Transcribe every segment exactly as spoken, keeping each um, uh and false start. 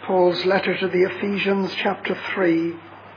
Paul's letter to the Ephesians, chapter three,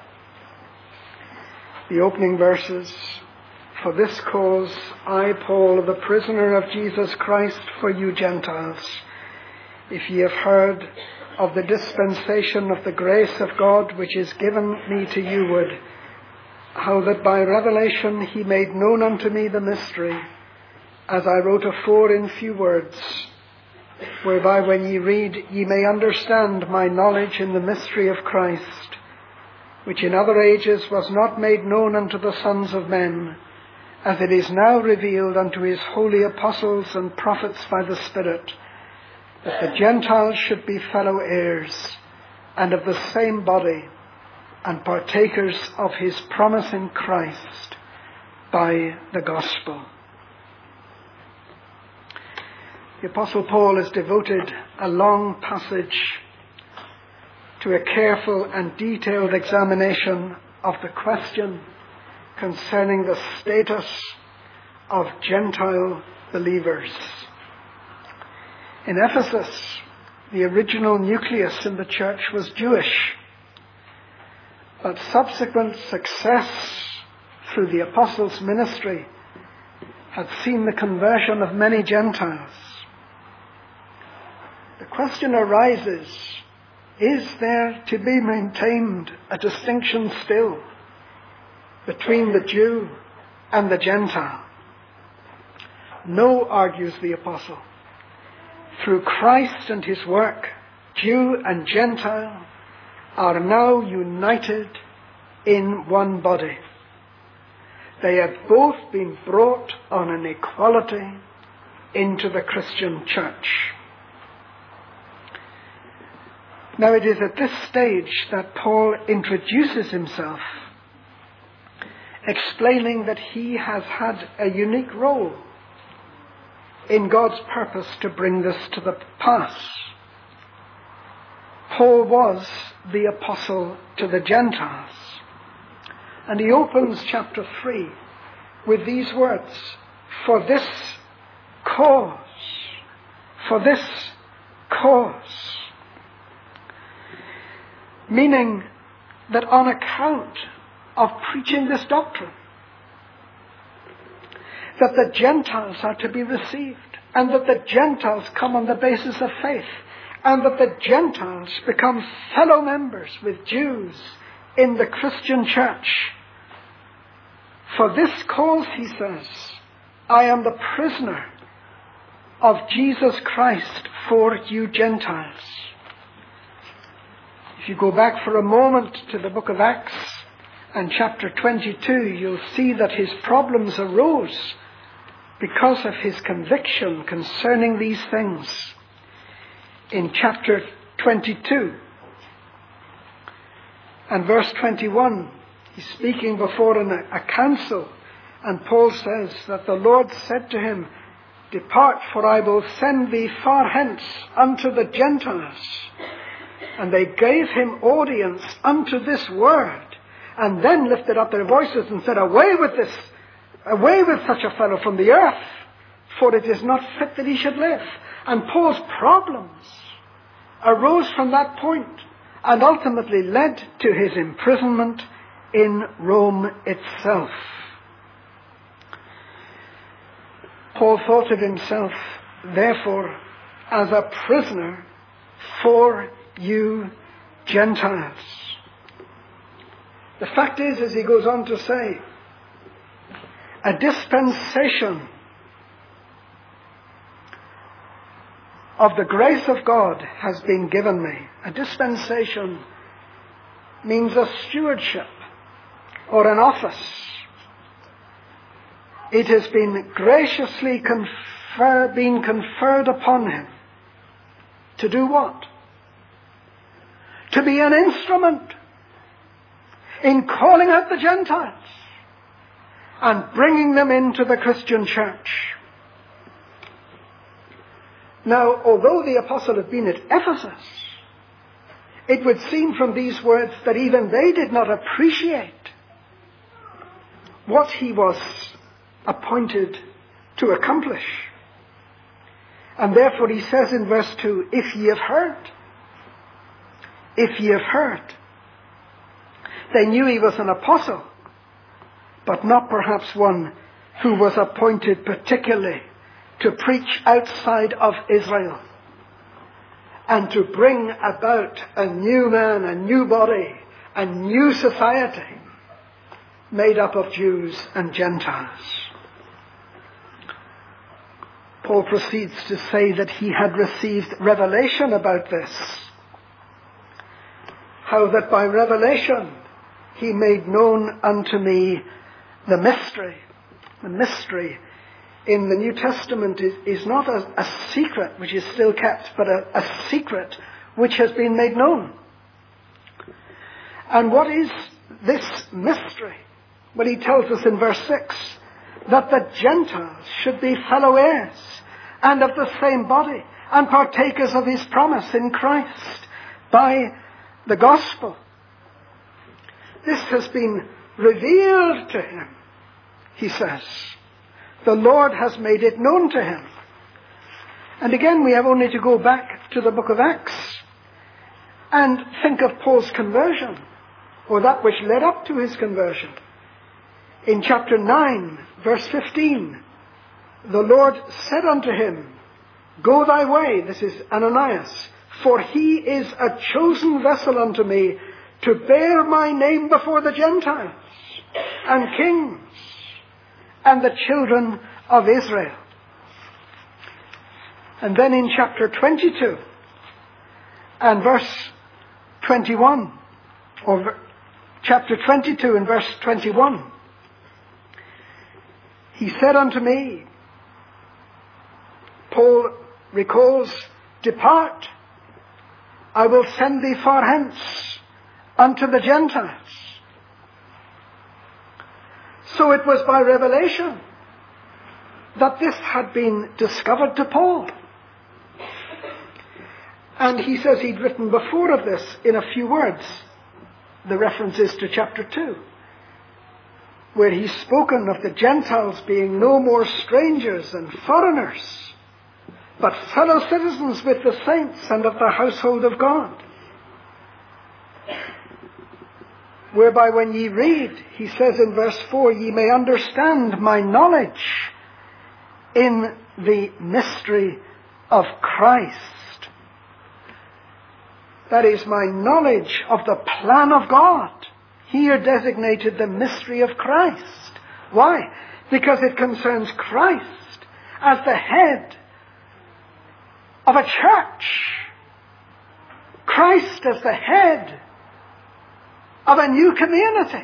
the opening verses. For this cause I, Paul, the prisoner of Jesus Christ, for you Gentiles, if ye have heard of the dispensation of the grace of God which is given me to youward, how that by revelation he made known unto me the mystery, as I wrote afore in few words, whereby when ye read ye may understand my knowledge in the mystery of Christ, which in other ages was not made known unto the sons of men, as it is now revealed unto his holy apostles and prophets by the Spirit, that the Gentiles should be fellow heirs, and of the same body, and partakers of his promise in Christ by the gospel. The Apostle Paul has devoted a long passage to a careful and detailed examination of the question concerning the status of Gentile believers. In Ephesus, the original nucleus in the church was Jewish, but subsequent success through the apostles' ministry had seen the conversion of many Gentiles. The question arises, is there to be maintained a distinction still between the Jew and the Gentile? No, argues the apostle. Through Christ and his work, Jew and Gentile are now united in one body. They have both been brought on an equality into the Christian church. Now it is at this stage that Paul introduces himself, explaining that he has had a unique role in God's purpose to bring this to the pass. Paul was the apostle to the Gentiles. And he opens chapter three with these words, for this cause, for this cause. Meaning that on account of preaching this doctrine, that the Gentiles are to be received, and that the Gentiles come on the basis of faith, and that the Gentiles become fellow members with Jews in the Christian church. For this cause, he says, I am the prisoner of Jesus Christ for you Gentiles. If you go back for a moment to the book of Acts and chapter twenty-two, you'll see that his problems arose because of his conviction concerning these things. In chapter twenty-two and verse twenty-one, he's speaking before an, a council, and Paul says that the Lord said to him, depart, for I will send thee far hence unto the Gentiles. And they gave him audience unto this word, and then lifted up their voices and said, away with this, away with such a fellow from the earth, for it is not fit that he should live. And Paul's problems arose from that point and ultimately led to his imprisonment in Rome itself. Paul thought of himself, therefore, as a prisoner for you Gentiles. The fact is, as he goes on to say, a dispensation of the grace of God has been given me. A dispensation means a stewardship or an office. It has been graciously confer, been conferred upon him. To do what? To be an instrument in calling out the Gentiles and bringing them into the Christian church. Now, although the apostle had been at Ephesus, it would seem from these words that even they did not appreciate what he was appointed to accomplish. And therefore he says in verse two, if ye have heard if ye have heard. They knew he was an apostle, but not perhaps one who was appointed particularly to preach outside of Israel and to bring about a new man, a new body, a new society made up of Jews and Gentiles. Paul proceeds to say that he had received revelation about this. How that by revelation he made known unto me the mystery. The mystery in the New Testament is, is not a, a secret which is still kept, but a, a secret which has been made known. And what is this mystery? Well, he tells us in verse six that the Gentiles should be fellow heirs and of the same body and partakers of his promise in Christ by the gospel. This has been revealed to him, he says. The Lord has made it known to him. And again, we have only to go back to the book of Acts and think of Paul's conversion, or that which led up to his conversion. In chapter nine, verse fifteen, the Lord said unto him, Go thy way, this is Ananias, for he is a chosen vessel unto me to bear my name before the Gentiles and kings and the children of Israel. And then in chapter twenty-two and verse twenty-one, or chapter twenty-two and verse twenty-one, he said unto me, Paul recalls, Depart, I will send thee far hence unto the Gentiles. So it was by revelation that this had been discovered to Paul. And he says he'd written before of this in a few words. The reference is to chapter two, where he's spoken of the Gentiles being no more strangers and foreigners, but fellow citizens with the saints and of the household of God. Whereby when ye read, he says in verse four, ye may understand my knowledge in the mystery of Christ. That is, my knowledge of the plan of God. Here designated the mystery of Christ. Why? Because it concerns Christ as the head of a church. Christ as the head of a new community,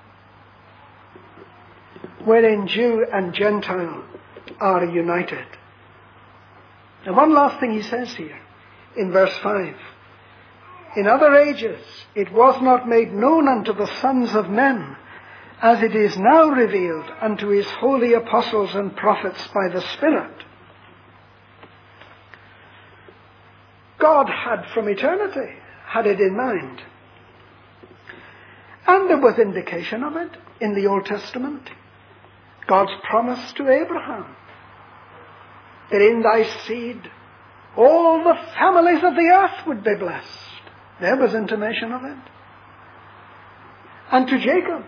wherein Jew and Gentile are united. And one last thing he says here in verse five. In other ages it was not made known unto the sons of men, as it is now revealed unto his holy apostles and prophets by the Spirit. God had from eternity had it in mind. And there was indication of it in the Old Testament. God's promise to Abraham that in thy seed all the families of the earth would be blessed. There was intimation of it. And to Jacob,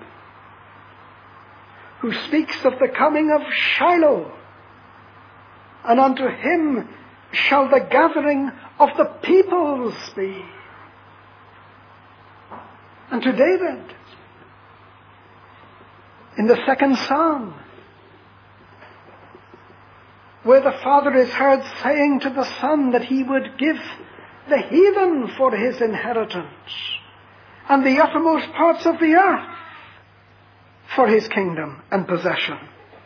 who speaks of the coming of Shiloh, and unto him shall the gathering of the peoples be. And to David, in the second psalm, where the Father is heard saying to the Son that he would give the heathen for his inheritance, and the uttermost parts of the earth for his kingdom and possession.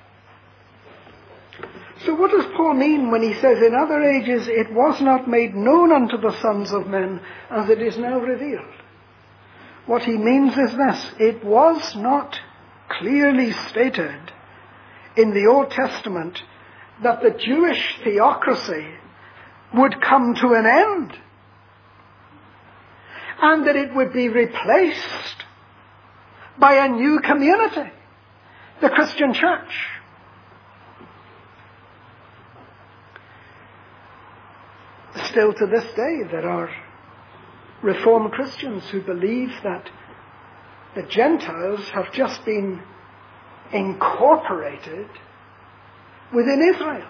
So what does Paul mean when he says, in other ages it was not made known unto the sons of men, as it is now revealed? What he means is this: it was not clearly stated in the Old Testament that the Jewish theocracy would come to an end, and that it would be replaced by a new community, the Christian church. Still to this day there are Reformed Christians who believe that the Gentiles have just been incorporated within Israel.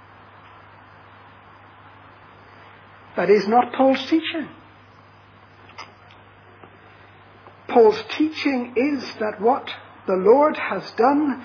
That is not Paul's teaching. Paul's teaching is that what the Lord has done,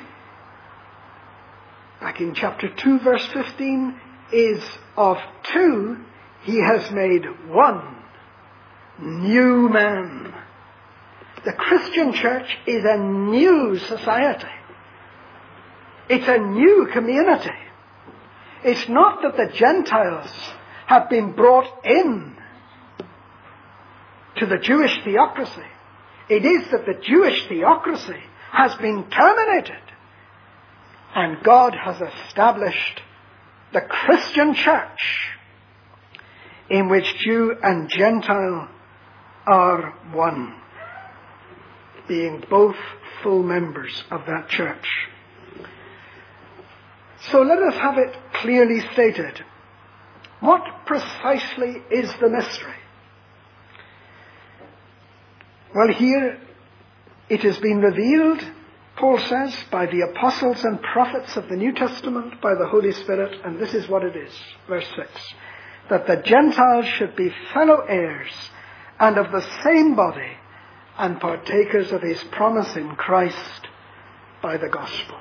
back in chapter two, verse fifteen, is of two, he has made one new man. The Christian church is a new society. It's a new community. It's not that the Gentiles have been brought in to the Jewish theocracy. It is that the Jewish theocracy has been terminated, and God has established the Christian church in which Jew and Gentile are one, being both full members of that church. So let us have it clearly stated. What precisely is the mystery? Well, here it has been revealed, Paul says, by the apostles and prophets of the New Testament, by the Holy Spirit, and this is what it is, verse six, that the Gentiles should be fellow heirs and of the same body and partakers of his promise in Christ by the gospel.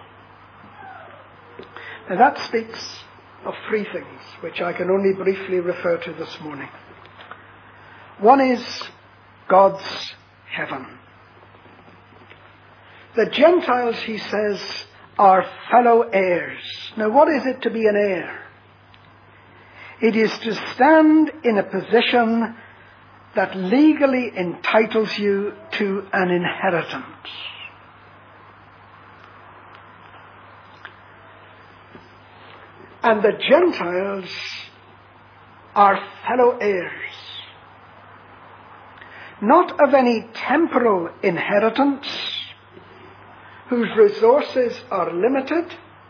Now that speaks of three things, which I can only briefly refer to this morning. One is God's heaven. The Gentiles, he says, are fellow heirs. Now what is it to be an heir? It is to stand in a position that legally entitles you to an inheritance. And the Gentiles are fellow heirs, not of any temporal inheritance, whose resources are limited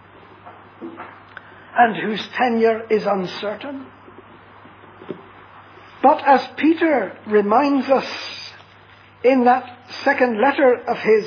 and whose tenure is uncertain. But as Peter reminds us in that second letter of his,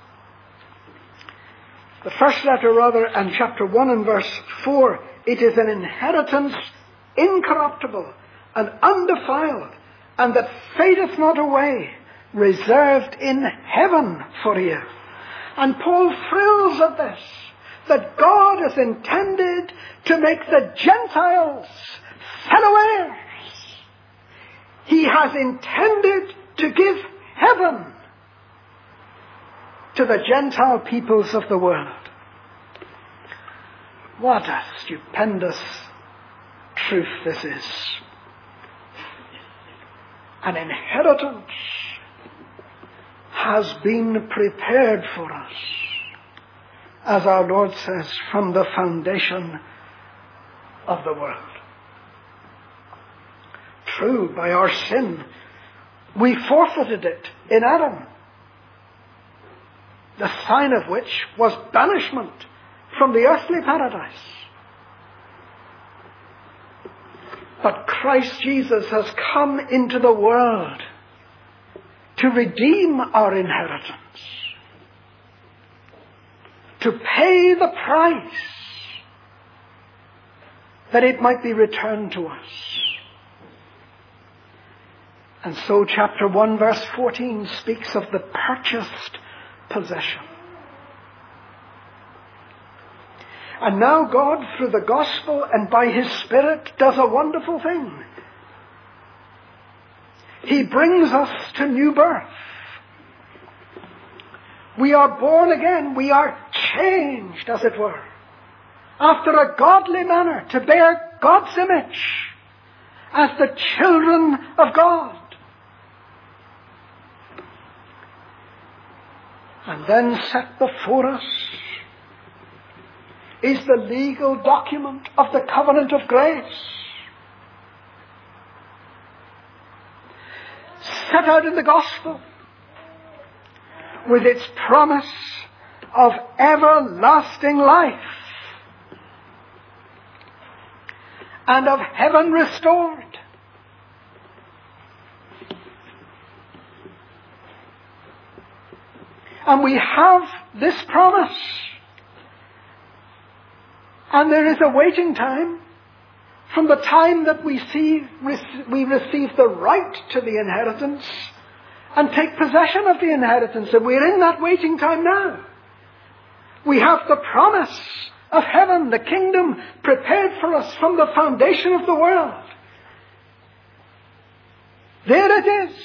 the first letter rather, and chapter one and verse four, it is an inheritance incorruptible and undefiled, and that fadeth not away, reserved in heaven for you. And Paul thrills at this, that God has intended to make the Gentiles fellow heirs. He has intended to give heaven to the Gentile peoples of the world. What a stupendous truth this is. An inheritance has been prepared for us, as our Lord says, from the foundation of the world. True, by our sin, we forfeited it in Adam, the sign of which was banishment from the earthly paradise. But Christ Jesus has come into the world to redeem our inheritance, to pay the price that it might be returned to us. And so chapter one verse fourteen speaks of the purchased possession. And now God, through the gospel and by his Spirit, does a wonderful thing. He brings us to new birth. We are born again. We are changed, as it were, after a godly manner, to bear God's image as the children of God. And then set before us is the legal document of the covenant of grace, set out in the gospel with its promise of everlasting life and of heaven restored. And we have this promise. And there is a waiting time from the time that we see we receive the right to the inheritance and take possession of the inheritance. And we're in that waiting time now. We have the promise of heaven, the kingdom prepared for us from the foundation of the world. There it is.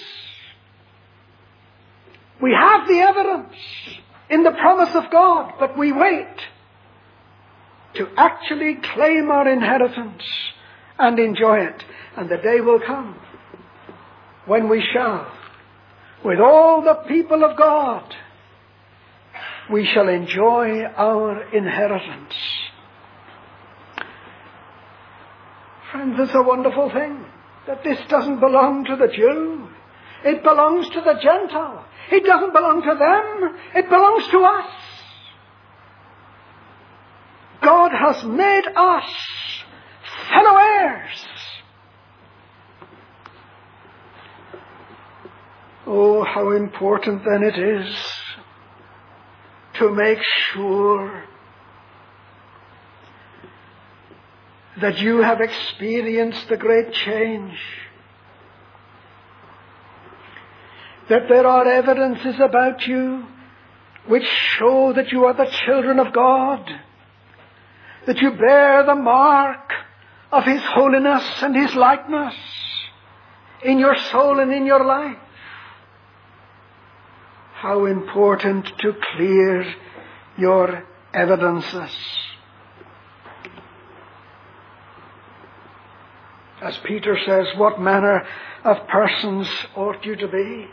We have the evidence in the promise of God, but we wait to actually claim our inheritance and enjoy it. And the day will come when we shall, with all the people of God, we shall enjoy our inheritance. Friends, it's a wonderful thing that this doesn't belong to the Jew. It belongs to the Gentile. It doesn't belong to them. It belongs to us. God has made us fellow heirs. Oh, how important then it is to make sure that you have experienced the great change, that there are evidences about you which show that you are the children of God, that you bear the mark of His holiness and His likeness in your soul and in your life. How important to clear your evidences. As Peter says, what manner of persons ought you to be?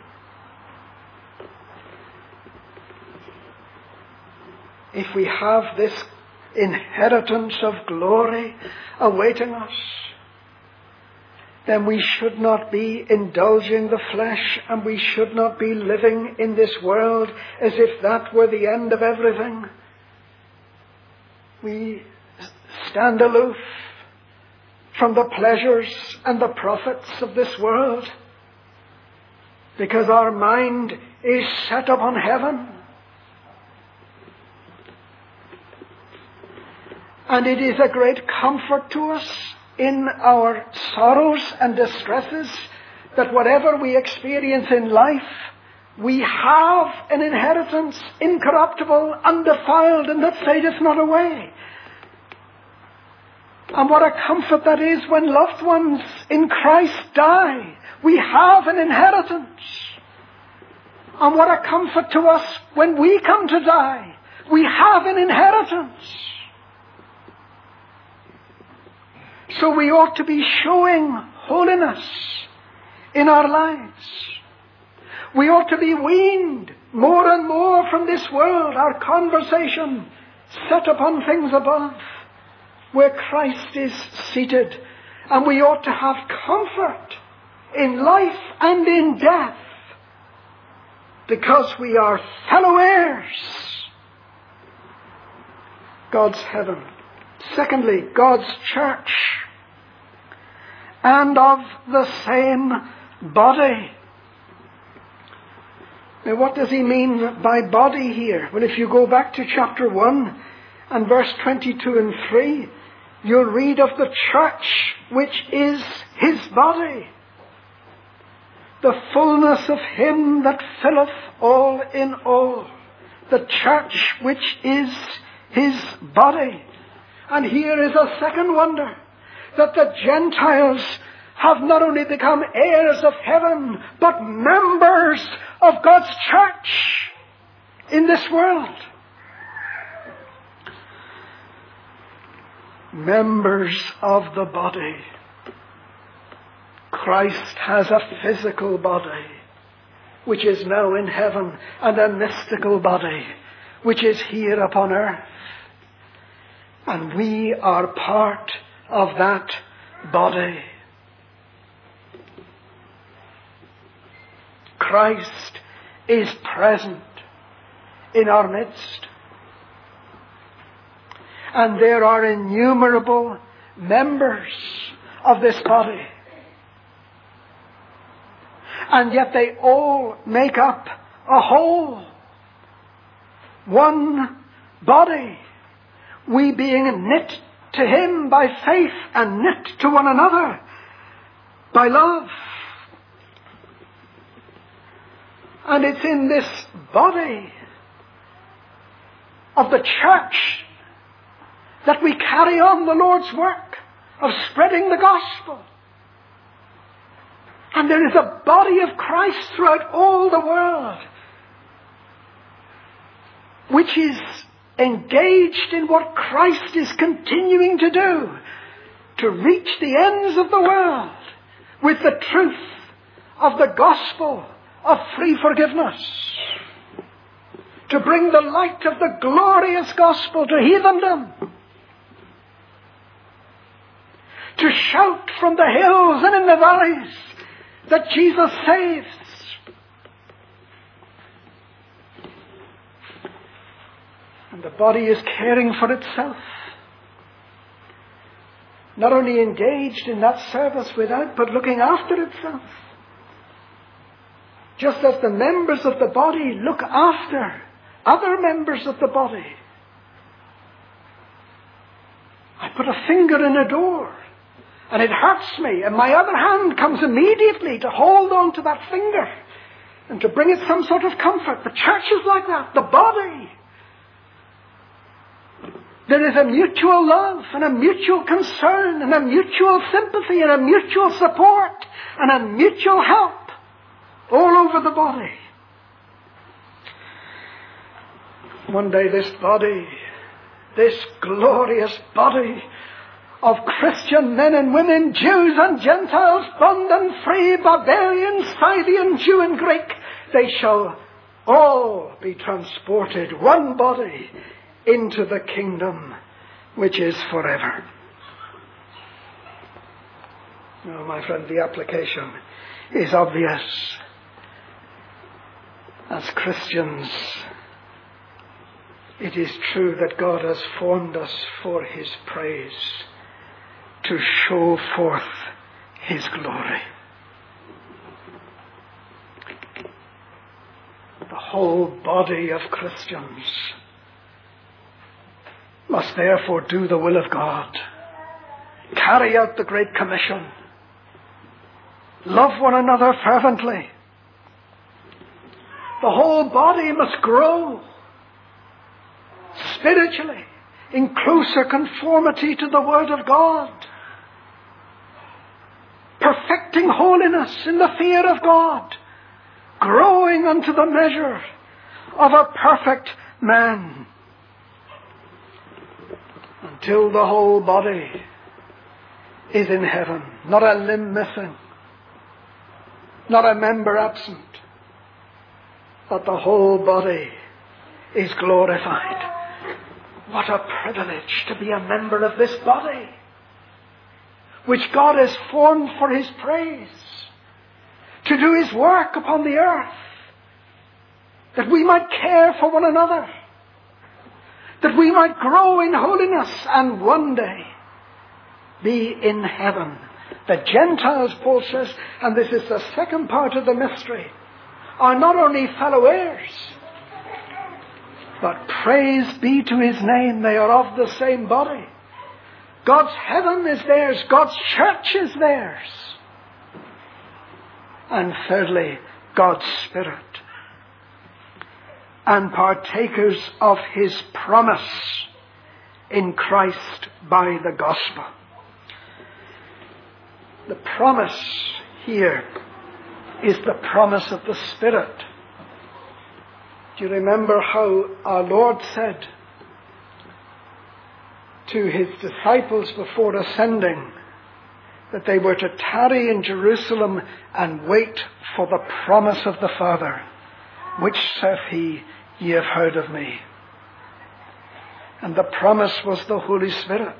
If we have this inheritance of glory awaiting us, then we should not be indulging the flesh, and we should not be living in this world as if that were the end of everything. We stand aloof from the pleasures and the profits of this world because our mind is set upon heaven. And it is a great comfort to us in our sorrows and distresses that whatever we experience in life, we have an inheritance incorruptible, undefiled, and that fadeth not away. And what a comfort that is when loved ones in Christ die. We have an inheritance. And what a comfort to us when we come to die. We have an inheritance. So we ought to be showing holiness in our lives. We ought to be weaned more and more from this world, our conversation set upon things above, where Christ is seated. And we ought to have comfort in life and in death, because we are fellow heirs. God's heaven. Secondly, God's church, and of the same body. Now, what does he mean by body here? Well, if you go back to chapter one and verse twenty-two and three, you'll read of the church which is his body, the fullness of him that filleth all in all. The church which is his body. And here is a second wonder, that the Gentiles have not only become heirs of heaven, but members of God's church in this world. Members of the body. Christ has a physical body, which is now in heaven, and a mystical body, which is here upon earth. And we are part of that body. Christ is present in our midst. And there are innumerable members of this body. And yet they all make up a whole. one body, we being knit to him by faith and knit to one another by love. And it's in this body of the church that we carry on the Lord's work of spreading the gospel. And there is a body of Christ throughout all the world which is engaged in what Christ is continuing to do, to reach the ends of the world with the truth of the gospel of free forgiveness, to bring the light of the glorious gospel to heathendom, to shout from the hills and in the valleys that Jesus saves. And the body is caring for itself, not only engaged in that service without, but looking after itself. Just as the members of the body look after other members of the body. I put a finger in a door and it hurts me, and my other hand comes immediately to hold on to that finger and to bring it some sort of comfort. The church is like that, the body. There is a mutual love and a mutual concern and a mutual sympathy and a mutual support and a mutual help all over the body. One day this body, this glorious body of Christian men and women, Jews and Gentiles, bond and free, barbarian, Scythian, Jew and Greek, they shall all be transported, one body, into the kingdom which is forever. Oh, my friend, the application is obvious. As Christians, it is true that God has formed us for his praise, to show forth his glory. The whole body of Christians must therefore do the will of God, carry out the Great Commission, love one another fervently. The whole body must grow spiritually in closer conformity to the Word of God, perfecting holiness in the fear of God, growing unto the measure of a perfect man, until the whole body is in heaven, not a limb missing, not a member absent, but the whole body is glorified. What a privilege to be a member of this body, which God has formed for his praise, to do his work upon the earth, that we might care for one another, that we might grow in holiness and one day be in heaven. The Gentiles, Paul says, and this is the second part of the mystery, are not only fellow heirs, but praise be to his name, they are of the same body. God's heaven is theirs, God's church is theirs. And thirdly, God's Spirit, and partakers of his promise in Christ by the gospel. The promise here is the promise of the Spirit. Do you remember how our Lord said to his disciples before ascending that they were to tarry in Jerusalem and wait for the promise of the Father, which saith he, ye have heard of me. And the promise was the Holy Spirit.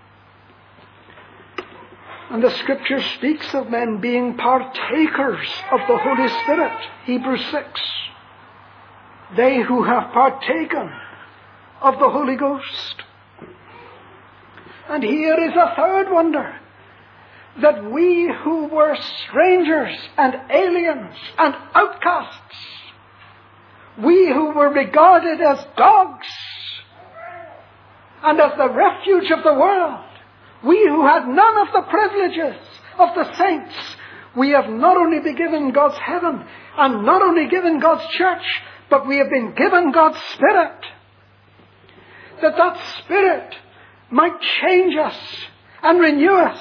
And the Scripture speaks of men being partakers of the Holy Spirit. Hebrews six. They who have partaken of the Holy Ghost. And here is a third wonder, that we who were strangers and aliens and outcasts We who were regarded as dogs and as the refuge of the world, we who had none of the privileges of the saints, we have not only been given God's heaven and not only given God's church, but we have been given God's Spirit. That that Spirit might change us and renew us.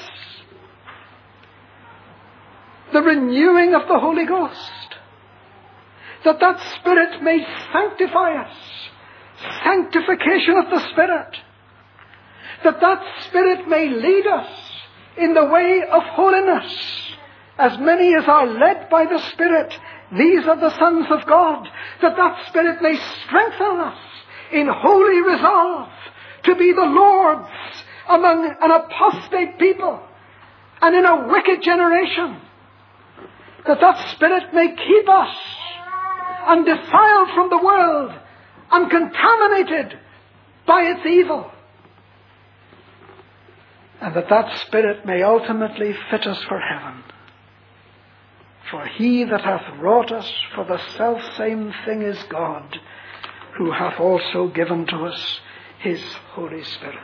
The renewing of the Holy Ghost. That that Spirit may sanctify us. Sanctification of the Spirit. That that Spirit may lead us in the way of holiness. As many as are led by the Spirit, these are the sons of God. That that Spirit may strengthen us in holy resolve to be the Lord's among an apostate people and in a wicked generation. That that Spirit may keep us undefiled from the world, uncontaminated by its evil. And that that Spirit may ultimately fit us for heaven. For he that hath wrought us for the selfsame thing is God, who hath also given to us his Holy Spirit.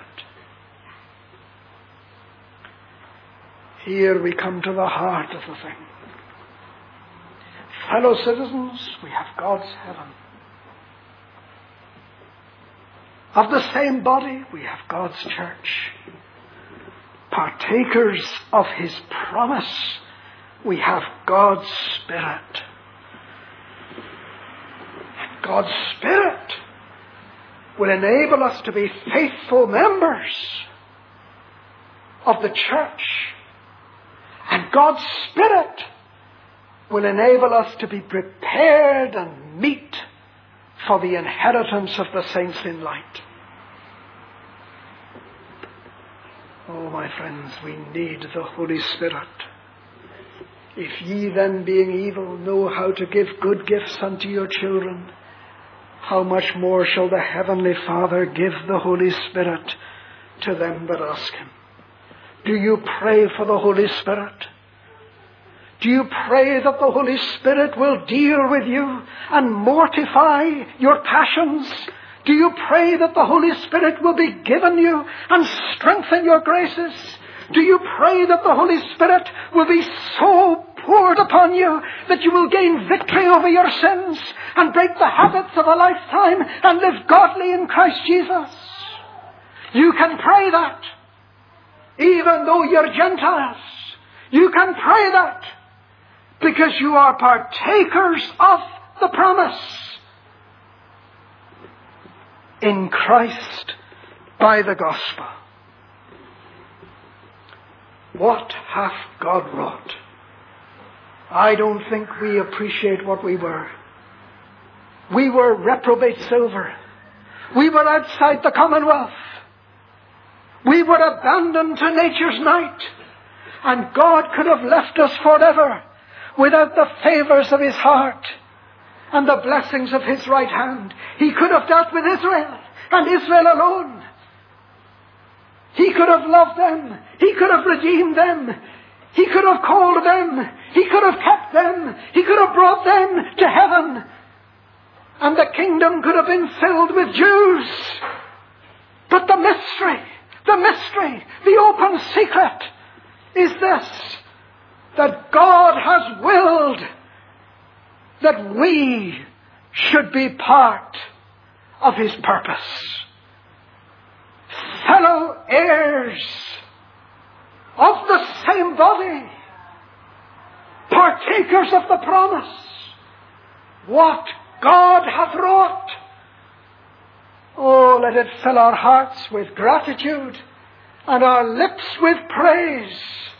Here we come to the heart of the thing. Fellow citizens, we have God's heaven. Of the same body, we have God's church. Partakers of his promise, we have God's Spirit. And God's Spirit will enable us to be faithful members of the church. And God's Spirit will enable us to be prepared and meet for the inheritance of the saints in light. Oh, my friends, we need the Holy Spirit. If ye then, being evil, know how to give good gifts unto your children, how much more shall the Heavenly Father give the Holy Spirit to them that ask him? Do you pray for the Holy Spirit? Do you pray that the Holy Spirit will deal with you and mortify your passions? Do you pray that the Holy Spirit will be given you and strengthen your graces? Do you pray that the Holy Spirit will be so poured upon you that you will gain victory over your sins and break the habits of a lifetime and live godly in Christ Jesus? You can pray that. Even though you're Gentiles, you can pray that. Because you are partakers of the promise in Christ by the gospel. What hath God wrought? I don't think we appreciate what we were. We were reprobate silver. We were outside the commonwealth. We were abandoned to nature's night. And God could have left us forever without the favors of his heart and the blessings of his right hand. He could have dealt with Israel and Israel alone. He could have loved them. He could have redeemed them. He could have called them. He could have kept them. He could have brought them to heaven. And the kingdom could have been filled with Jews. But the mystery, the mystery, the open secret is this: that God has willed that we should be part of his purpose. Fellow heirs of the same body, partakers of the promise. What God hath wrought. Oh, let it fill our hearts with gratitude and our lips with praise.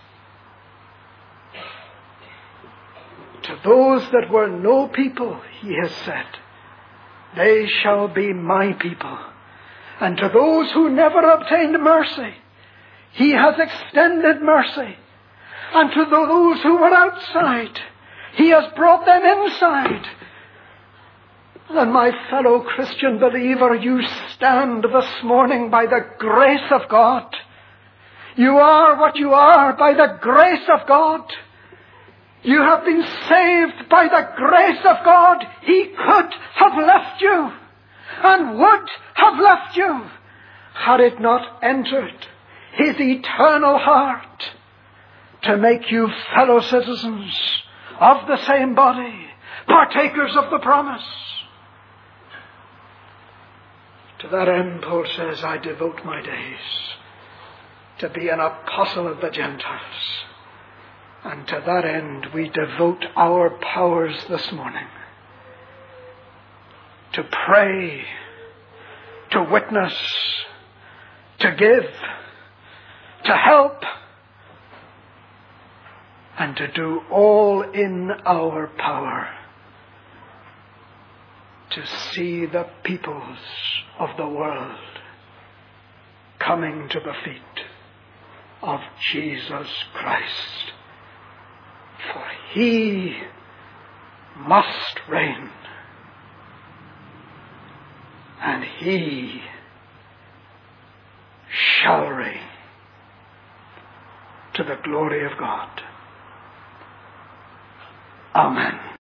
To those that were no people, he has said, they shall be my people. And to those who never obtained mercy, he has extended mercy. And to those who were outside, he has brought them inside. And my fellow Christian believer, you stand this morning by the grace of God. You are what you are by the grace of God. You have been saved by the grace of God. He could have left you and would have left you had it not entered his eternal heart to make you fellow citizens of the same body, partakers of the promise. To that end, Paul says, I devote my days to be an apostle of the Gentiles. And to that end, we devote our powers this morning to pray, to witness, to give, to help, and to do all in our power to see the peoples of the world coming to the feet of Jesus Christ. For he must reign, and he shall reign to the glory of God. Amen.